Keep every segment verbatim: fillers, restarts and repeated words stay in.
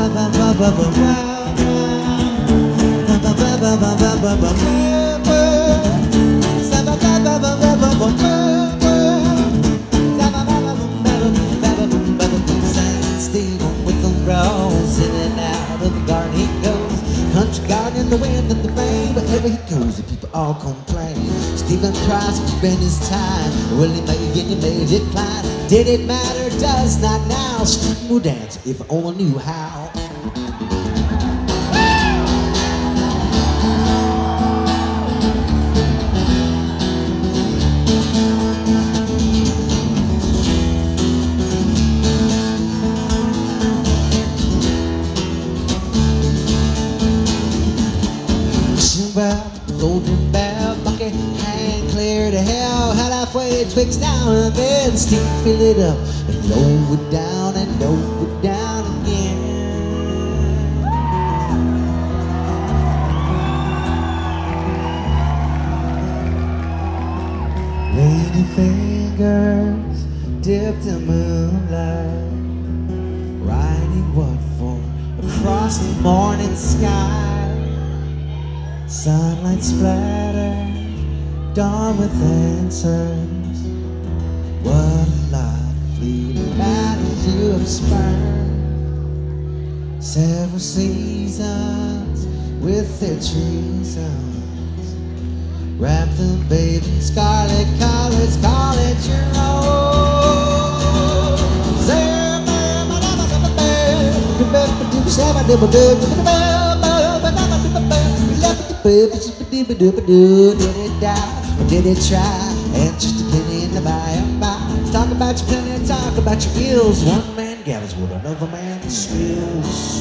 Stephen with the rose, in and out of the garden he goes. Country garden in the wind and the rain, wherever he goes, the people all complain. Stephen cries for spend his time. Will he make it, he made it climb? Did it matter? Does not now. Stephen would dance if I only knew how. Well, golden bell bucket, hang clear to hell, had halfway twixt down and then steep fill it up and lower it down and lower it down again. Lady fingers dipped in moonlight, writing what for across the morning sky. Sunlight splatter, dawn with answers. What a lovely matters you have spurned. Several seasons with their treasons. Wrap them, babe, in scarlet colors, call it your own. Did it die or did it try? And just a penny in the by and by. Talk about your penny, talk about your ills. One man gathers with another man's skills.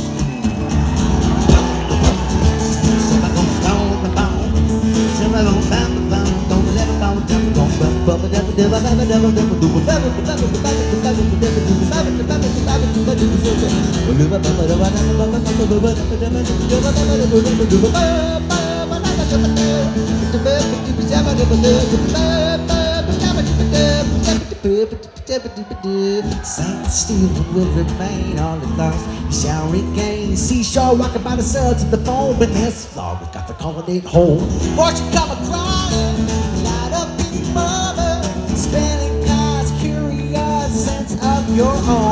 Saint Stephen will remain all his lost. He shall regain seashore, walking by the suds of the foam. And his flaw, we got to call it home. Fortune come across, light up in mother, spinning cars, curious sense of your own.